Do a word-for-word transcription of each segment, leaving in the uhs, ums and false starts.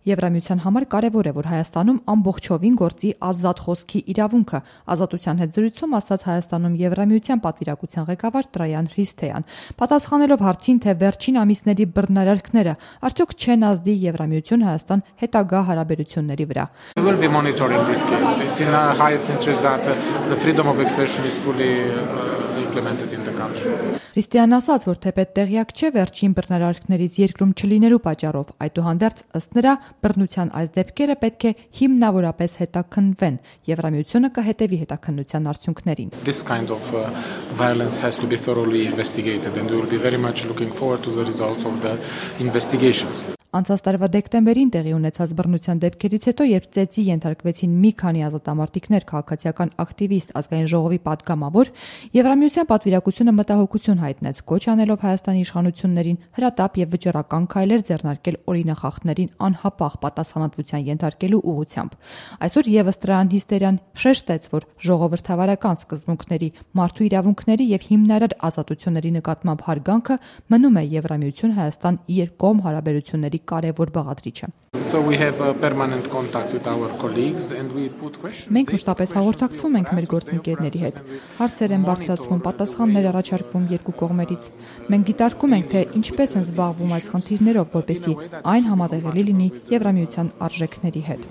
Եվրամիության համար կարևոր է, որ Հայաստանում ամբողջովին գործի ազատ խոսքի իրավունքը, Ազատության հետ զրույցում ասաց Հայաստանում Եվրամիության պատվիրակության ղեկավար Տրայան Հրիսթեյան, պատասխանելով հարցին, թե վերջին ամիսների բռնարարքները արդյոք չեն ազդի Եվրամիություն-Հայաստան հետագա հարաբերությունների վրա։ We will be monitoring this case. It's in our highest interest that the freedom of expression is fully implemented in the country. Հրիսթեյան ասաց, որ թեպետ տեղյակ չէ վերջին բռնարարքներից երկրում չլինելու պատճառով, այդուհանդերձ ըստ նրա բռնության այս դեպքերը պետք է հիմնավորապես հետաքննվեն, Եվրամիությունը կհետևի հետաքննության արդյունքներին։ This kind of uh, violence has to be thoroughly investigated and we will be very much looking forward to the results of the investigations. Անցած տարվա դեկտեմբերին տեղի ունեցած բռնության դեպքերից հետո, երբ ծեծի ենթարկվեցին մի քանի ազատամարտիկներ, քաղաքացիական ակտիվիստ, ազգային ժողովի պատգամավոր, Եվրամիության պատվիրակությունը մտահոգություն հայտնեց, կոչ անելով Հայաստանի իշխանություններին հրատապ եւ վճռական քայլեր ձեռնարկել օրինախախտներին անհապաղ պատասխանատվության ենթարկելու ուղղությամբ։ Այսօր եւս Տրայան Հրիսթեյան շեշտեց, որ ժողովրդավարական սկզբունքների, մարդու իրավունքների եւ հիմնարար ազատությունների նկատմամբ հարգանքը մնում է Եվրամիություն-Հայաստան երկկողմ հարաբերությունների կարևոր բաղադրիչը։ So we have a permanent contact with our colleagues and we put questions. Մենք մշտապես հաղորդակցվում ենք մեր գործընկերների հետ։ Հարցեր են բարձրացվում, պատասխաններ առաջարկվում երկու կողմերից։ Մենք դիտարկում ենք, թե ինչպես են զբաղվում այս խնդիրներով, որպեսզի այն համատեղելի լինի Եվրամիության արժեքների հետ։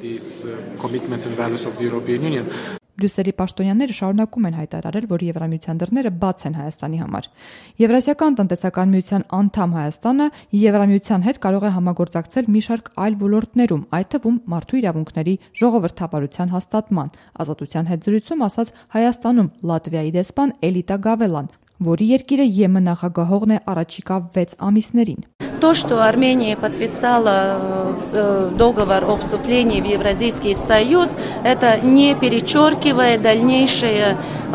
Բրյուսելի պաշտոնյաները շարունակում են հայտարարել, որ Եվրամիության դռները բաց են Հայաստանի համար։ Եվրասիական տնտեսական միության անդամ Հայաստանը Եվրամիության հետ կարող է համագործակցել մի շարք այլ ոլորտներում, այդ թվում մարդու իրավունքների, ժողովրդավարության հաստատման, Ազատության հետ զրույցում ասաց Հայաստանում Լատվիայի դեսպան Էլիտա Գավելան, որի երկիրը ԵՄ նախագահողն է առաջիկա վեց ամիսներին։ То, что Армения подписала договор о вступлении в Евразийский союз, это не перечеркивает дальнейшее,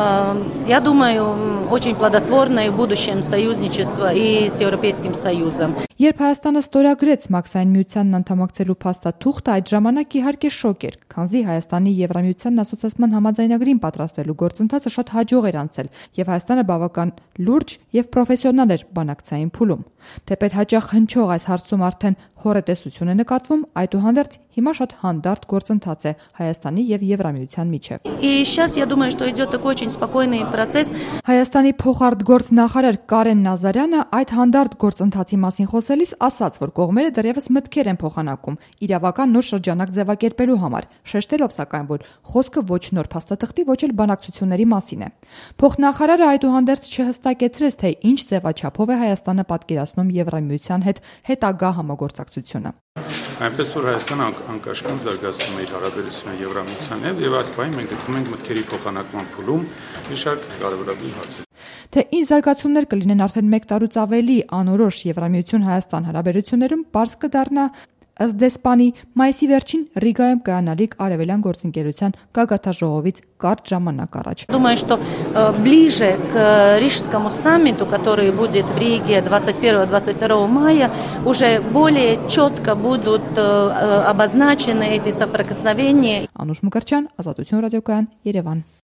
я думаю, очень плодотворное в будущем союзничество и с Европейским Союзом. Երբ Հայաստանը ստորագրեց Մաքսային միությանն անդամակցելու փաստաթուղթը, այդ ժամանակ իհարկե շոկ էր, քանզի Հայաստանի Եվրամիությանն ասոցիացման համաձայնագրին պատրաստելու գործընթացը շատ հաջող էր անցել, եւ Հայաստանը բավական լուրջ եւ պրոֆեսիոնալ էր բանակցային փուլում։ Թեպետ հաճախ հնչող այս հարցում արդեն հորետեսություն է նկատվում, այդուհանդերձ հիմա շատ հանդարտ գործընթաց է Հայաստանի եւ Եվրամիության միջեւ։ И сейчас я думаю, что идет такой очень спокойный процесс. Հայաստանի փոխարտգործնախարար Կարեն Նազարյանը այդ հանդարտ գործընթացի մասին խոսելիս ասաց, որ կողմերը դեռևս մտքեր են փոխանակում իրավական նոր շրջանակ ձևակերպելու համար, շեշտելով սակայն, որ խոսքը ոչ նոր փաստաթղթի, ոչ էլ բանակցությունների մասին է։ Փոխնախարարը այդուհանդերձ չհստակեցրեց, թե ինչ ձևաչափով է Հայաստանը պատկերացնում Եվրամիության հետ հետագա համագործակցությունը։ Այնպես որ Հայաստանը անկաշկան զարգացնում է իր հարաբերությունը Եվրամիության հետ եւ այս բանը մենք գտնվում ենք մտքերի փոխանակման փուլում մի շարք կարևորագույն հարցեր։ Թե ինչ զարգացումներ կլինեն արդեն մեկ տարուց ավելի անորոշ Եվրամիություն-Հայաստան հարաբերություններում, պարզ կդառնա ըստ դեսպանի մայիսի վերջին Ռիգայում կայանալիք Արևելյան գործընկերության գագաթաժողովից կարճ ժամանակ առաջ։ Думаю, что ближе к Рижскому саммиту, который будет в Риге двадцать первого — двадцать второго мая, уже более четко будут обозначены эти соприкосновения. Անուշ Մկրտչյան, Ազատություն ռադիոկայան, Երևան։